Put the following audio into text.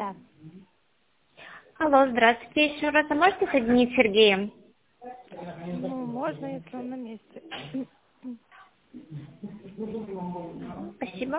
Да. Алло, здравствуйте еще раз. А можете соединить с Сергеем? Ну, можно, если он на месте. Спасибо.